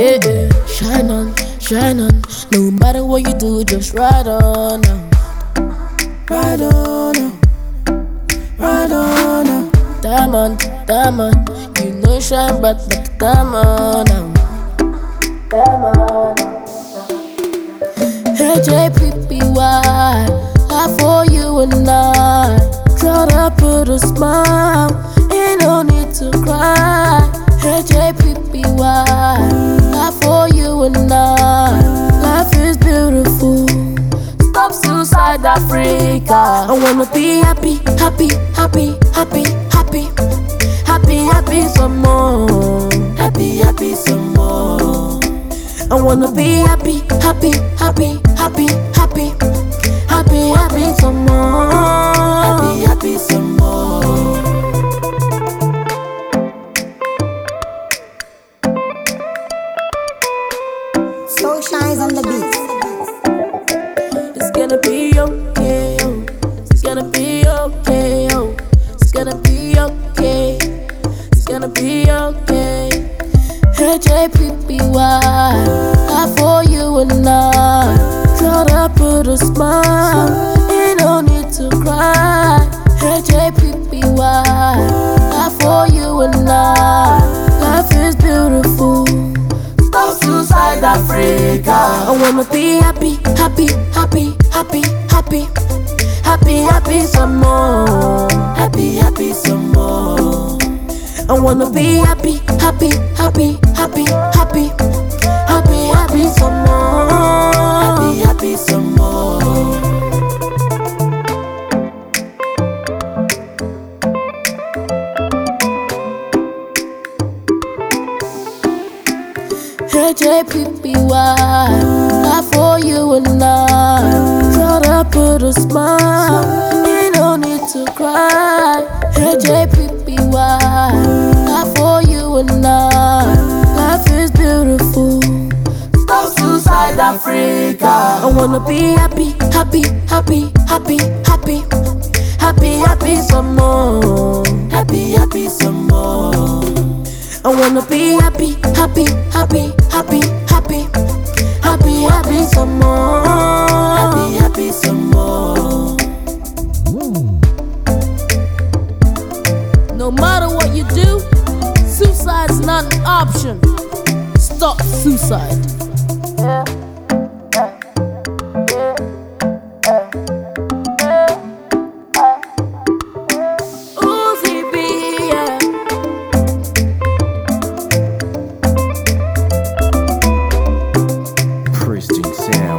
yeah. Shine on. No matter what you do, just ride on now. Ride on now. Ride on now. Diamond. You know shine bright like a diamond now. Diamond. Hey JPPY, I for you and I. Try to put a smile, ain't no need to cry. Hey JPPY, I for you and I. Life is beautiful. Stop suicide, Africa. I wanna be happy some more. Happy some more. I wanna be happy some more. Happy some more. Soul shines on the beat. It's gonna be okay, oh. It's gonna be okay, oh. It's gonna be okay. It's gonna be okay. Hey JPPY, I for you and I. Try to put a smile, ain't no need to cry. Hey JPPY, I for you and I. Life is beautiful. Stop suicide, Africa. I wanna be happy some more. Happy some more. I wanna be happy some more. Happy some more. Hey JPPY, I for you and I. Try to put a smile, ain't no need to cry. Hey JPPY, I for you and I. Life is beautiful. Stop suicide, Africa. I wanna be happy some more. Happy some more. I wanna be happy some more. Happy some more. No matter what you do, suicide's not an option. Stop suicide. Yeah. Pristine sound.